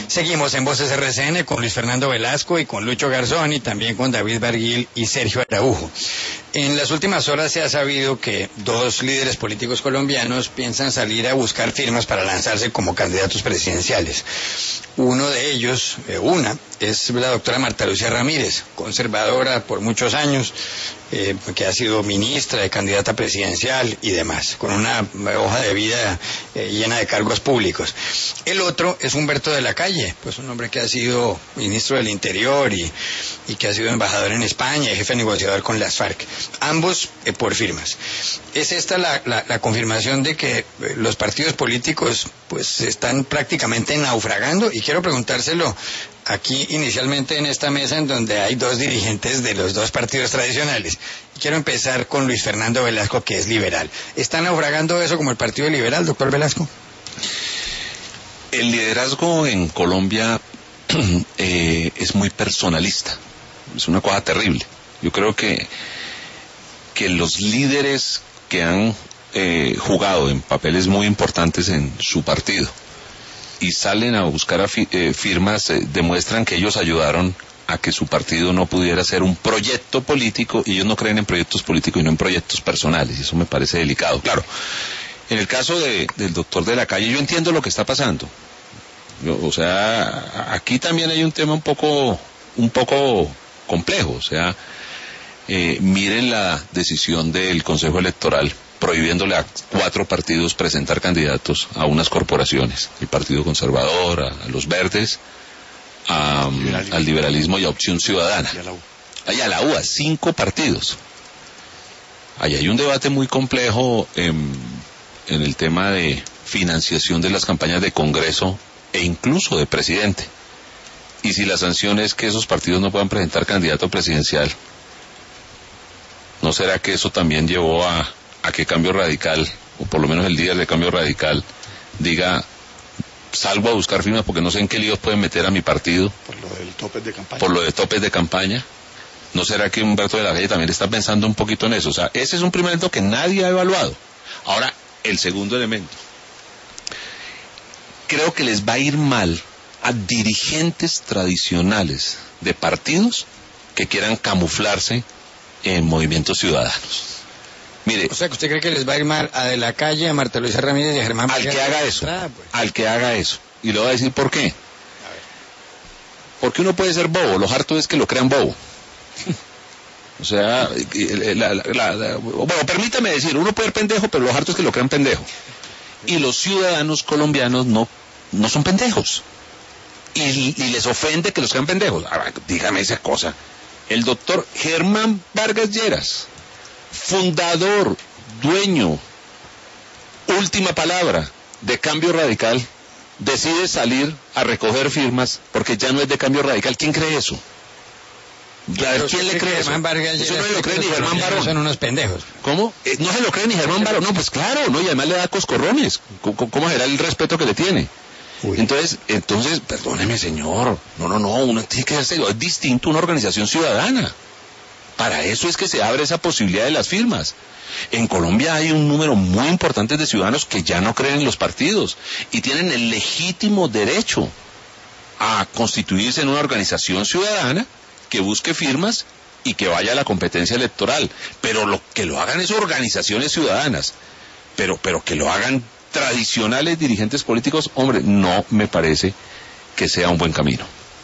Seguimos en Voces RCN con Luis Fernando Velasco y con Lucho Garzón y también con David Barguil y Sergio Araujo. En las últimas horas se ha sabido que dos líderes políticos colombianos piensan salir a buscar firmas para lanzarse como candidatos presidenciales. Uno de ellos, es la doctora Marta Lucía Ramírez, conservadora por muchos años, que ha sido ministra, candidata presidencial y demás, con una hoja de vida llena de cargos públicos. El otro es Humberto de la Calle, pues un hombre que ha sido ministro del Interior y que ha sido embajador en España y jefe negociador con las FARC. Ambos por firmas. ¿Es esta la confirmación de que los partidos políticos pues están prácticamente naufragando? Y quiero preguntárselo aquí inicialmente en esta mesa en donde hay dos dirigentes de los dos partidos tradicionales. Quiero empezar con Luis Fernando Velasco, que es liberal. ¿Está naufragando eso como el Partido Liberal, doctor Velasco? El liderazgo en Colombia es muy personalista. Es una cosa terrible. Yo creo que los líderes que han jugado en papeles muy importantes en su partido y salen a buscar firmas, demuestran que ellos ayudaron a que su partido no pudiera ser un proyecto político, y ellos no creen en proyectos políticos y no en proyectos personales, y eso me parece delicado. Claro, en el caso del doctor de la Calle, yo entiendo lo que está pasando. O sea, aquí también hay un tema un poco complejo. O sea, miren la decisión del Consejo Electoral prohibiéndole a 4 partidos presentar candidatos a unas corporaciones: el Partido Conservador, a los Verdes, al Liberalismo y a Opción Ciudadana. Y a la U, a 5 partidos. Ahí hay un debate muy complejo en el tema de financiación de las campañas de Congreso e incluso de presidente. Y si la sanción es que esos partidos no puedan presentar candidato presidencial, ¿no será que eso también llevó a que Cambio Radical, o por lo menos el líder de Cambio Radical, diga: salgo a buscar firmas porque no sé en qué líos pueden meter a mi partido? Por lo del topes de campaña. Por lo de topes de campaña. ¿No será que Humberto de la Calle también está pensando un poquito en eso? O sea, ese es un primer elemento que nadie ha evaluado. Ahora, el segundo elemento. Creo que les va a ir mal a dirigentes tradicionales de partidos que quieran camuflarse en movimientos ciudadanos. Mire, o sea, que usted cree que les va a ir mal a De la Calle, a Marta Lucía Ramírez y a Germán al que haga eso, al que haga eso. Y le voy a decir por qué. Porque uno puede ser bobo, lo harto es que lo crean bobo. O sea, bueno, permítame decir, uno puede ser pendejo, pero lo harto es que lo crean pendejo. Y los ciudadanos colombianos no son pendejos. Y les ofende que los crean pendejos. Ahora, dígame esa cosa. El doctor Germán Vargas Lleras, fundador, dueño, última palabra de Cambio Radical, decide salir a recoger firmas porque ya no es de Cambio Radical. ¿Quién cree eso? ¿Quién le cree eso? Eso no se lo cree ni Germán Barón. Son unos pendejos. ¿Cómo? No se lo cree ni Germán Barón. No, pues claro, no, y además le da coscorrones. ¿Cómo será el respeto que le tiene? Uy. Entonces, perdóneme, señor. No, uno tiene que hacerlo. Es distinto una organización ciudadana. Para eso es que se abre esa posibilidad de las firmas. En Colombia hay un número muy importante de ciudadanos que ya no creen en los partidos y tienen el legítimo derecho a constituirse en una organización ciudadana que busque firmas y que vaya a la competencia electoral. Pero que lo hagan es organizaciones ciudadanas. Pero que lo hagan tradicionales dirigentes políticos, hombre, no me parece que sea un buen camino.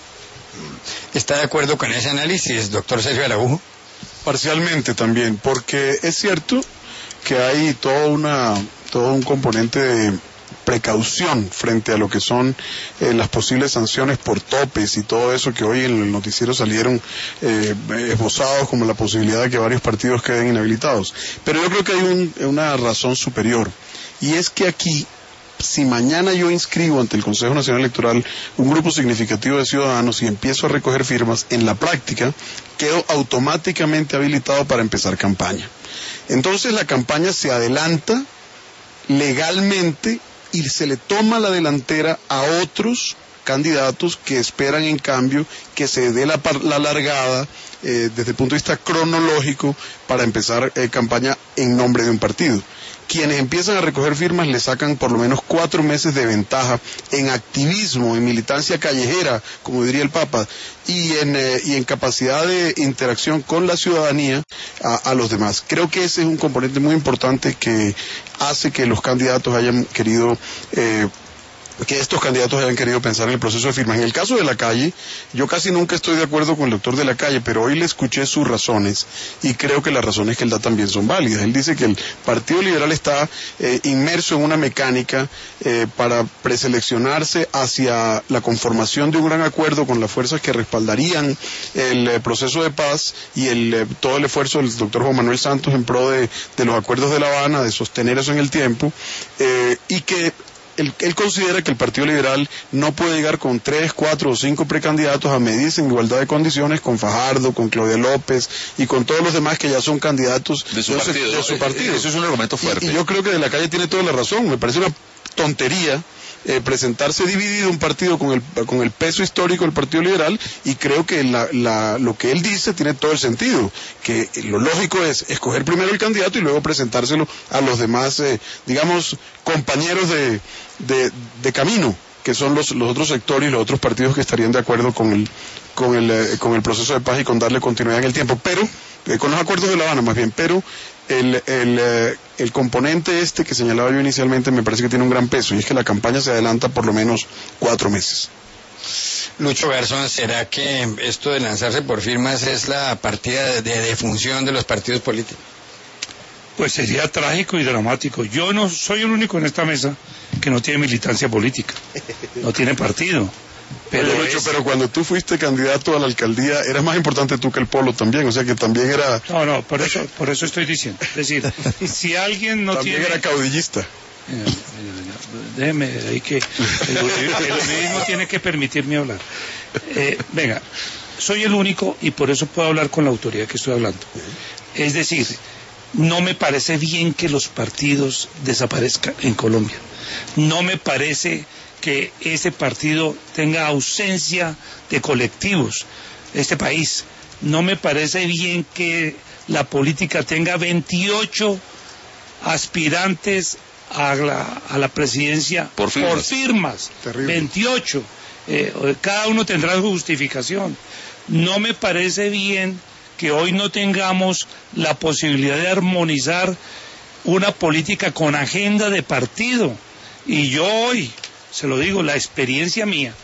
¿Está de acuerdo con ese análisis, doctor Sergio Araujo? Parcialmente también, porque es cierto que hay todo un componente de precaución frente a lo que son las posibles sanciones por topes y todo eso que hoy en el noticiero salieron esbozados como la posibilidad de que varios partidos queden inhabilitados. Pero yo creo que hay una razón superior, y es que aquí, si mañana yo inscribo ante el Consejo Nacional Electoral un grupo significativo de ciudadanos y empiezo a recoger firmas, en la práctica quedo automáticamente habilitado para empezar campaña. Entonces la campaña se adelanta legalmente y se le toma la delantera a otros candidatos que esperan en cambio que se dé la largada desde el punto de vista cronológico para empezar campaña en nombre de un partido. Quienes empiezan a recoger firmas le sacan por lo menos 4 meses de ventaja en activismo, en militancia callejera, como diría el Papa, y en capacidad de interacción con la ciudadanía a los demás. Creo que ese es un componente muy importante que hace que los candidatos hayan querido que estos candidatos hayan querido pensar en el proceso de firma. En el caso de Lacalle, yo casi nunca estoy de acuerdo con el doctor de Lacalle, pero hoy le escuché sus razones y creo que las razones que él da también son válidas. Él dice que el Partido Liberal está inmerso en una mecánica para preseleccionarse hacia la conformación de un gran acuerdo con las fuerzas que respaldarían el proceso de paz y todo el esfuerzo del doctor Juan Manuel Santos en pro de los acuerdos de La Habana, de sostener eso en el tiempo, y que él considera que el Partido Liberal no puede llegar con 3, 4 o 5 precandidatos a medirse en igualdad de condiciones con Fajardo, con Claudia López y con todos los demás que ya son candidatos de su partido. Eso es un argumento fuerte. Y yo creo que de Lacalle tiene toda la razón. Me parece una tontería presentarse dividido un partido con el peso histórico del Partido Liberal, y creo que lo que él dice tiene todo el sentido, que lo lógico es escoger primero el candidato y luego presentárselo a los demás, digamos, compañeros de camino, que son los otros sectores y los otros partidos que estarían de acuerdo con el proceso de paz y con darle continuidad en el tiempo, pero con los acuerdos de La Habana más bien, pero el componente que señalaba yo inicialmente me parece que tiene un gran peso, y es que la campaña se adelanta por lo menos 4 meses. Lucho Garzón, ¿será que esto de lanzarse por firmas es la partida de defunción de los partidos políticos? Pues sería trágico y dramático. Yo no soy el único en esta mesa que no tiene militancia política, no tiene partido. Pero cuando tú fuiste candidato a la alcaldía, eras más importante tú que el Polo también, o sea que también era... No, por eso estoy diciendo. Es decir, si alguien no también tiene... era caudillista. Déjeme, ahí que el uribismo tiene que permitirme hablar. Venga, soy el único y por eso puedo hablar con la autoridad que estoy hablando. Es decir, no me parece bien que los partidos desaparezcan en Colombia. No me parece que ese partido tenga ausencia de colectivos, este país. No me parece bien que la política tenga 28 aspirantes a la presidencia por firmas. Terrible. 28. Cada uno tendrá su justificación. No me parece bien que hoy no tengamos la posibilidad de armonizar una política con agenda de partido. Y yo hoy, se lo digo, la experiencia mía,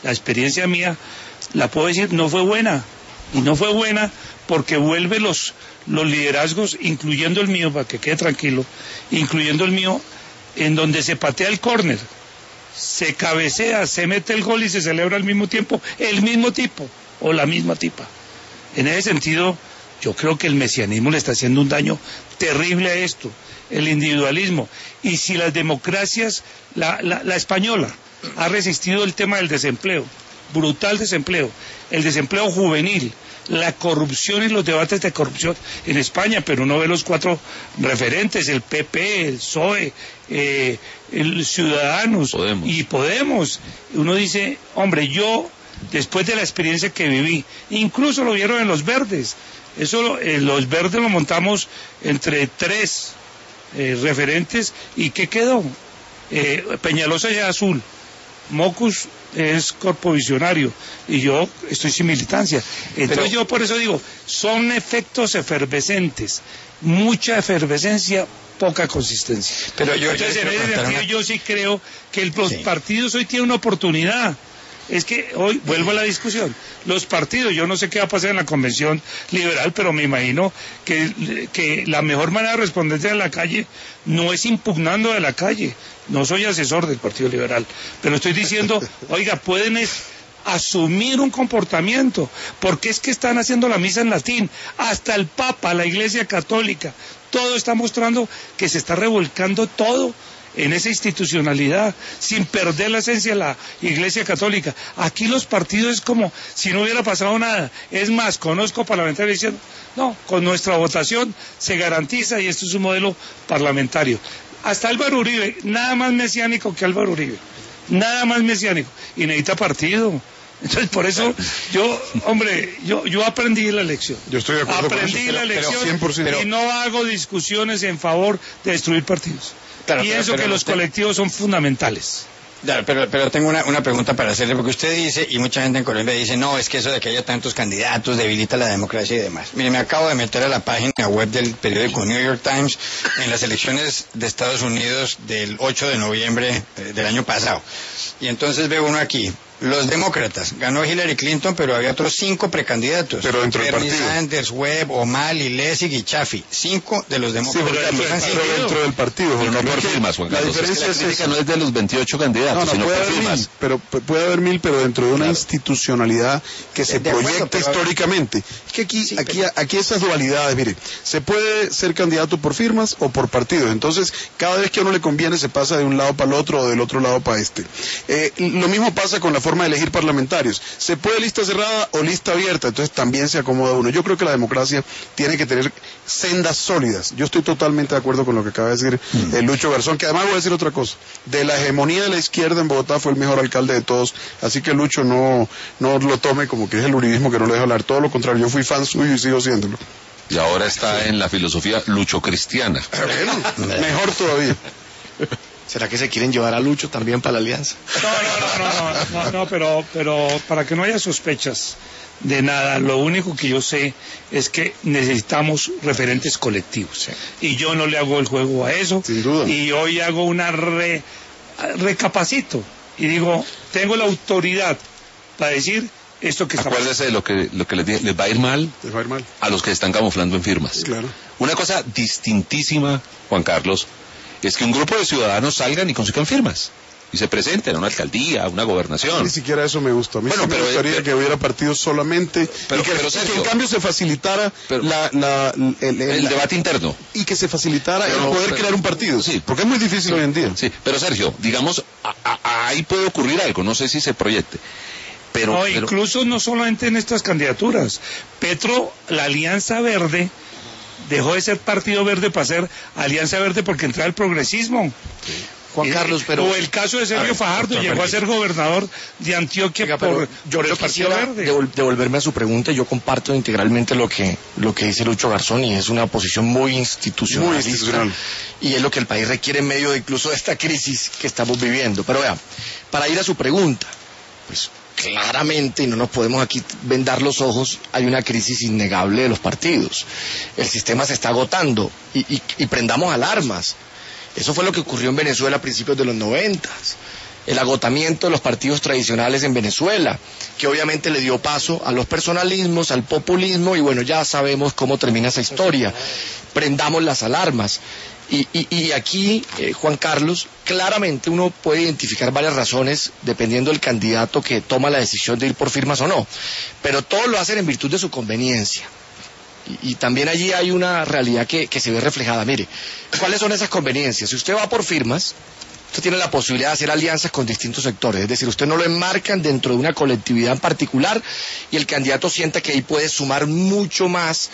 la puedo decir, no fue buena. Y no fue buena porque vuelve los liderazgos, incluyendo el mío, para que quede tranquilo, incluyendo el mío, en donde se patea el córner, se cabecea, se mete el gol y se celebra al mismo tiempo el mismo tipo o la misma tipa. En ese sentido, yo creo que el mesianismo le está haciendo un daño terrible a esto, el individualismo. Y si las democracias, la española ha resistido el tema del desempleo, brutal desempleo, el desempleo juvenil, la corrupción y los debates de corrupción en España, pero uno ve los 4 referentes, el PP, el PSOE, el Ciudadanos y Podemos. Uno dice, hombre, yo, después de la experiencia que viví, incluso lo vieron en Los Verdes, los Verdes lo montamos entre 3 referentes, ¿y qué quedó? Peñalosa y Azul, Mocus es corpovisionario y yo estoy sin militancia. Entonces yo por eso digo, son efectos efervescentes, mucha efervescencia, poca consistencia. Entonces en ese sentido yo sí creo que los partidos hoy tienen una oportunidad. Es que hoy, vuelvo a la discusión, los partidos, yo no sé qué va a pasar en la convención liberal, pero me imagino que la mejor manera de responderse a la calle no es impugnando a la calle. No soy asesor del Partido Liberal, pero estoy diciendo, oiga, pueden asumir un comportamiento, porque es que están haciendo la misa en latín, hasta el Papa, la Iglesia Católica, todo está mostrando que se está revolcando todo en esa institucionalidad, sin perder la esencia de la Iglesia Católica. Aquí los partidos es como si no hubiera pasado nada. Es más, conozco parlamentarios diciendo, no, con nuestra votación se garantiza y esto es un modelo parlamentario. Hasta Álvaro Uribe, nada más mesiánico que Álvaro Uribe. nada más mesiánico, y necesita partido. Entonces, por eso, yo aprendí la lección. Yo estoy de acuerdo aprendí con eso, la lección 100%. y no hago discusiones en favor de destruir partidos. Pienso que los colectivos son fundamentales. Claro, pero tengo una pregunta para hacerle, porque usted dice, y mucha gente en Colombia dice, no, es que eso de que haya tantos candidatos debilita la democracia y demás. Mire, me acabo de meter a la página web del periódico New York Times en las elecciones de Estados Unidos del 8 de noviembre del año pasado. Y entonces veo uno aquí. Los demócratas, ganó Hillary Clinton, pero había otros 5 precandidatos. Pero dentro del Bernie partido. Sanders, Webb, O'Malley, Lessig y Chaffee. 5 de los Sí, demócratas. pero dentro del partido. Pero no Juan por Carlos. firmas, Juan La Carlos. diferencia Es que la es crítica esa. no es de los 28 candidatos, No, sino puede por haber firmas. 1000, pero puede haber 1000, pero dentro de una institucionalidad que se De acuerdo, proyecta pero- históricamente. Es que aquí esas dualidades, mire, se puede ser candidato por firmas o por partidos. Entonces, cada vez que a uno le conviene, se pasa de un lado para el otro o del otro lado para este. Lo mismo pasa con la forma de elegir parlamentarios. Se puede lista cerrada o lista abierta, entonces también se acomoda uno. Yo creo que la democracia tiene que tener sendas sólidas. Yo estoy totalmente de acuerdo con lo que acaba de decir Lucho Garzón, que además voy a decir otra cosa. De la hegemonía de la izquierda en Bogotá fue el mejor alcalde de todos, así que Lucho no lo tome como que es el uribismo que no le deja hablar. Todo lo contrario, yo fui fan suyo y sigo siéndolo. Y ahora está en la filosofía lucho-cristiana. Bueno, mejor todavía. ¿Será que se quieren llevar a Lucho también para la alianza? No, pero para que no haya sospechas de nada, lo único que yo sé es que necesitamos referentes colectivos. Y yo no le hago el juego a eso. Sin duda. Y hoy hago una recapacito. Y digo, tengo la autoridad para decir esto que está pasando. Acuérdese de lo que les dije, les va a ir mal Les va a ir mal. a los que están camuflando en firmas. Claro. Una cosa distintísima, Juan Carlos, es que un grupo de ciudadanos salgan y consigan firmas y se presenten a una alcaldía, a una gobernación. Ni siquiera eso me gusta. A mí Bueno, sí me pero- gustaría que hubiera partidos solamente Pero- y que, pero, y que Sergio, en cambio se facilitara pero- el debate interno. y que se facilitara el poder pero- crear un partido. sí. Porque es muy difícil hoy en día. Sí, pero Sergio, digamos, ahí puede ocurrir algo, no sé si se proyecte. Pero, No, incluso no solamente en estas candidaturas. Petro, la Alianza Verde, dejó de ser Partido Verde para ser Alianza Verde porque entraba el progresismo. Juan Carlos, pero... O el caso de Sergio Fajardo, doctor llegó a ser gobernador de Antioquia Oiga, pero por yo el le Partido quisiera Verde. devolverme a su pregunta. Yo comparto integralmente lo que dice Lucho Garzón, y es una posición muy institucionalista. Muy institucional. Y es lo que el país requiere en medio de incluso de esta crisis que estamos viviendo. Pero vea, para ir a su pregunta, pues claramente, y no nos podemos aquí vendar los ojos, hay una crisis innegable de los partidos. El sistema se está agotando y prendamos alarmas. Eso fue lo que ocurrió en Venezuela a principios de los 90. El agotamiento de los partidos tradicionales en Venezuela, que obviamente le dio paso a los personalismos, al populismo, y bueno, ya sabemos cómo termina esa historia. Prendamos las alarmas. Y aquí, Juan Carlos, claramente uno puede identificar varias razones dependiendo del candidato que toma la decisión de ir por firmas o no, pero todos lo hacen en virtud de su conveniencia. Y también allí hay una realidad que se ve reflejada. Mire, ¿cuáles son esas conveniencias? Si usted va por firmas, usted tiene la posibilidad de hacer alianzas con distintos sectores, es decir, usted no lo enmarcan dentro de una colectividad en particular y el candidato sienta que ahí puede sumar mucho más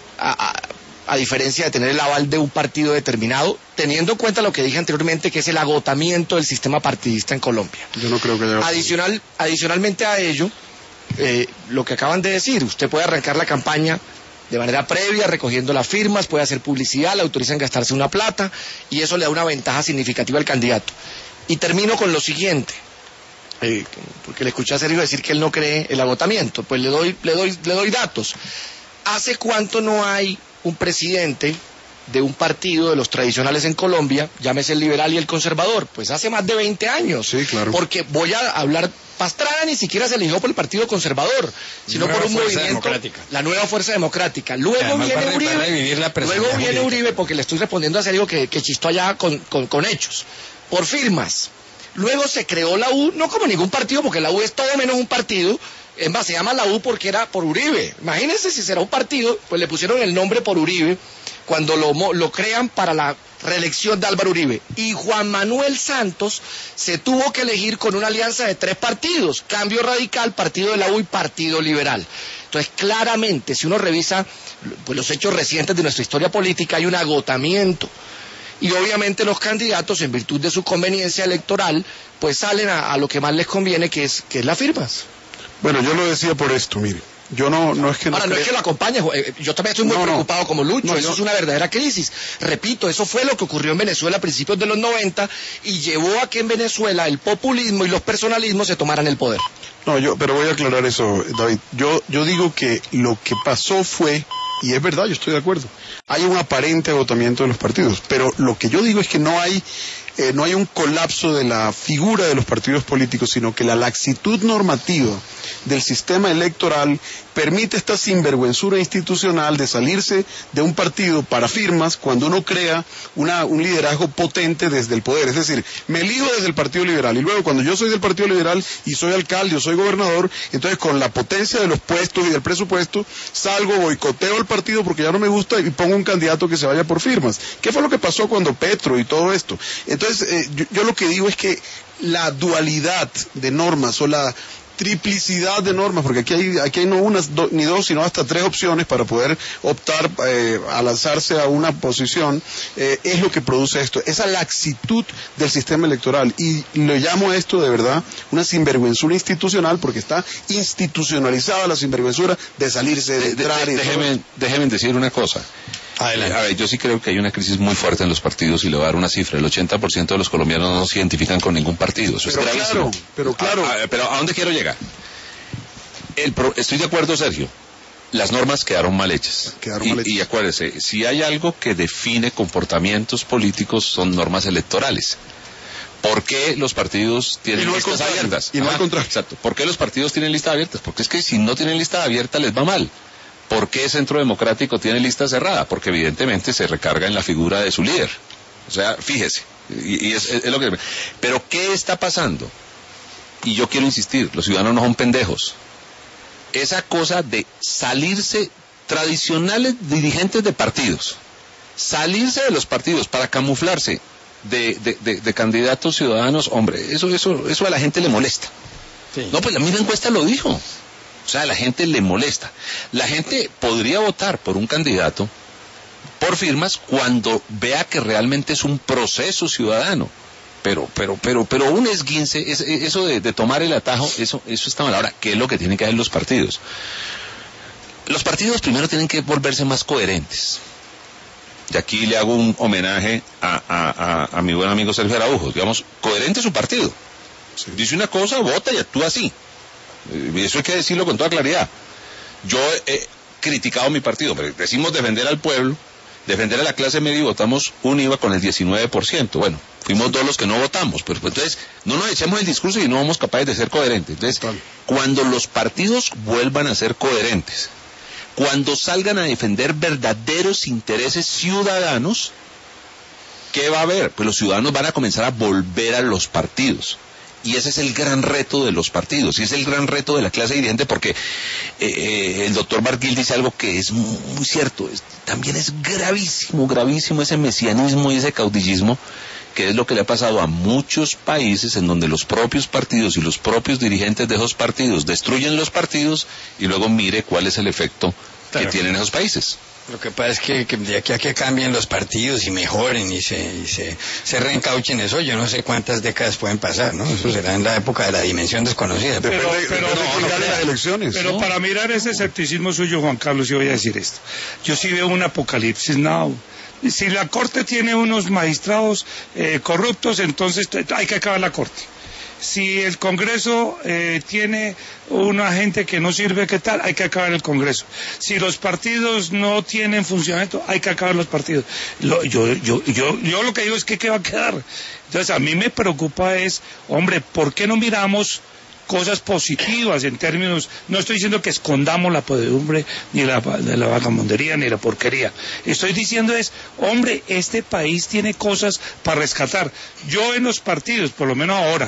a diferencia de tener el aval de un partido determinado, teniendo en cuenta lo que dije anteriormente, que es el agotamiento del sistema partidista en Colombia. Yo no creo que haya... Adicionalmente a ello, lo que acaban de decir, usted puede arrancar la campaña de manera previa, recogiendo las firmas, puede hacer publicidad, le autorizan gastarse una plata, y eso le da una ventaja significativa al candidato. Y termino con lo siguiente, porque le escuché a Sergio decir que él no cree el agotamiento, pues le doy datos. ¿Hace cuánto no hay un presidente de un partido de los tradicionales en Colombia, llámese el liberal y el conservador? Pues hace más de 20 años. Sí, claro. Porque voy a hablar, Pastrana ni siquiera se eligió por el Partido Conservador, sino Nueva por un Fuerza movimiento, Democrática. la Nueva Fuerza Democrática. Luego Además, viene va a Uribe, revivir la personalidad luego viene jurídica. Uribe, porque le estoy respondiendo a Sergio que chistó allá con hechos, por firmas. Luego se creó la U, no como ningún partido, porque la U es todo menos un partido. Es más, se llama la U porque era por Uribe. Imagínense si será un partido, pues le pusieron el nombre por Uribe cuando lo crean para la reelección de Álvaro Uribe. Y Juan Manuel Santos se tuvo que elegir con una alianza de 3 partidos: Cambio Radical, Partido de la U y Partido Liberal. Entonces, claramente, si uno revisa pues, los hechos recientes de nuestra historia política, hay un agotamiento. y obviamente los candidatos, en virtud de su conveniencia electoral, pues salen a lo que más les conviene, que es las firmas. Bueno, yo lo decía por esto, mire. Yo no es que no. Ahora, no es que lo acompañe, yo también estoy muy preocupado como Lucho, eso es una verdadera crisis. Repito, eso fue lo que ocurrió en Venezuela a principios de los 90 y llevó a que en Venezuela el populismo y los personalismos se tomaran el poder. Pero voy a aclarar eso, David. Yo digo que lo que pasó fue, y es verdad, yo estoy de acuerdo, hay un aparente agotamiento de los partidos, pero lo que yo digo es que no hay un colapso de la figura de los partidos políticos, sino que la laxitud normativa del sistema electoral permite esta sinvergüenzura institucional de salirse de un partido para firmas cuando uno crea un liderazgo potente desde el poder. Es decir, me elijo desde el Partido Liberal y luego cuando yo soy del Partido Liberal y soy alcalde o soy gobernador, entonces con la potencia de los puestos y del presupuesto salgo, boicoteo al partido porque ya no me gusta y pongo un candidato que se vaya por firmas. ¿Qué fue lo que pasó cuando Petro y todo esto? Entonces, yo lo que digo es que la dualidad de normas o la triplicidad de normas, porque aquí hay no una ni dos, sino hasta tres opciones para poder optar a lanzarse a una posición, es lo que produce esto, esa laxitud del sistema electoral. Y le llamo a esto de verdad una sinvergüenzura institucional, porque está institucionalizada la sinvergüenzura de salirse, de entrar. Déjeme decir una cosa. Adelante. A ver, yo sí creo que hay una crisis muy fuerte en los partidos y le voy a dar una cifra. El 80% de los colombianos no se identifican con ningún partido. Eso es gravísimo. Pero claro. Pero ¿a dónde quiero llegar? Estoy de acuerdo, Sergio. Las normas quedaron mal hechas. Y acuérdese, si hay algo que define comportamientos políticos son normas electorales. ¿Por qué los partidos tienen listas abiertas? Y no al contrario. Exacto. ¿Por qué los partidos tienen listas abiertas? Porque es que si no tienen lista abierta les va mal. ¿Por qué Centro Democrático tiene lista cerrada? Porque evidentemente se recarga en la figura de su líder. O sea, fíjese, y es lo que... Pero ¿qué está pasando? Y yo quiero insistir, los ciudadanos no son pendejos. Esa cosa de salirse, tradicionales dirigentes de partidos, salirse de los partidos para camuflarse de candidatos ciudadanos, hombre, eso a la gente le molesta. Sí. No, pues la misma encuesta lo dijo. O sea, a la gente le molesta. La gente podría votar por un candidato por firmas cuando vea que realmente es un proceso ciudadano. Pero un esguince, eso de tomar el atajo, eso está mal. Ahora, ¿qué es lo que tienen que hacer los partidos? Los partidos primero tienen que volverse más coherentes. Y aquí le hago un homenaje a mi buen amigo Sergio Araújo. Digamos, coherente su partido. Sí. Dice una cosa, vota y actúa así. Eso hay que decirlo con toda claridad. Yo he criticado mi partido, pero decimos defender al pueblo, defender a la clase media y votamos un IVA con el 19%. Bueno, fuimos dos los que no votamos, pero pues, entonces no nos echemos el discurso y no somos capaces de ser coherentes. Entonces, cuando los partidos vuelvan a ser coherentes, cuando salgan a defender verdaderos intereses ciudadanos, ¿qué va a haber? Pues los ciudadanos van a comenzar a volver a los partidos. Y ese es el gran reto de los partidos, y es el gran reto de la clase dirigente, porque el doctor Barguil dice algo que es muy cierto, también es gravísimo ese mesianismo y ese caudillismo, que es lo que le ha pasado a muchos países en donde los propios partidos y los propios dirigentes de esos partidos destruyen los partidos y luego mire cuál es el efecto que tienen esos países. Lo que pasa es que de aquí a que cambien los partidos y mejoren y se reencauchen, eso yo no sé cuántas décadas pueden pasar, ¿no? Eso será en la época de la dimensión desconocida. Pero las elecciones. Pero para mirar ese escepticismo suyo, Juan Carlos, yo voy a decir esto. Yo sí veo un apocalipsis now. Si la Corte tiene unos magistrados corruptos, entonces hay que acabar la Corte. Si el Congreso tiene una gente que no sirve, ¿qué tal? Hay que acabar el Congreso. Si los partidos no tienen funcionamiento, hay que acabar los partidos. Yo lo que digo es que ¿qué va a quedar? Entonces a mí me preocupa es, hombre, ¿por qué no miramos cosas positivas en términos, no estoy diciendo que escondamos la podredumbre, ni la vagamundería, ni la porquería. Estoy diciendo es, hombre, este país tiene cosas para rescatar. Yo en los partidos, por lo menos ahora,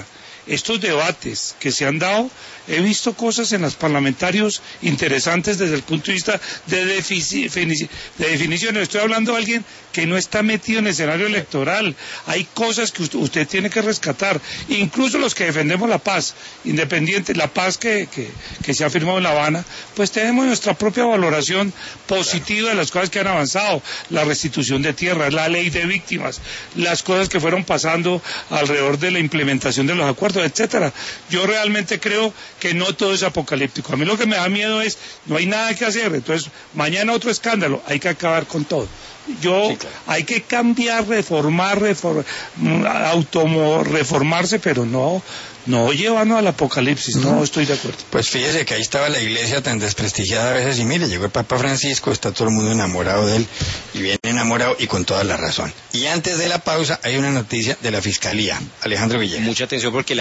estos debates que se han dado, he visto cosas en los parlamentarios interesantes desde el punto de vista de definiciones. Estoy hablando de alguien que no está metido en el escenario electoral. Hay cosas que usted tiene que rescatar, incluso los que defendemos la paz, independiente, la paz que se ha firmado en La Habana, pues tenemos nuestra propia valoración positiva de las cosas que han avanzado, la restitución de tierras, la ley de víctimas, las cosas que fueron pasando alrededor de la implementación de los acuerdos, etcétera. Yo realmente creo que no todo es apocalíptico. A mí lo que me da miedo es, no hay nada que hacer, entonces mañana otro escándalo, hay que acabar con todo. Hay que cambiar, reformarse, pero no llevarnos al apocalipsis, no estoy de acuerdo. Pues fíjese que ahí estaba la iglesia tan desprestigiada a veces, y mire, llegó el Papa Francisco, está todo el mundo enamorado de él, y bien enamorado, y con toda la razón. Y antes de la pausa hay una noticia de la Fiscalía. Alejandro Villegas. Mucha atención porque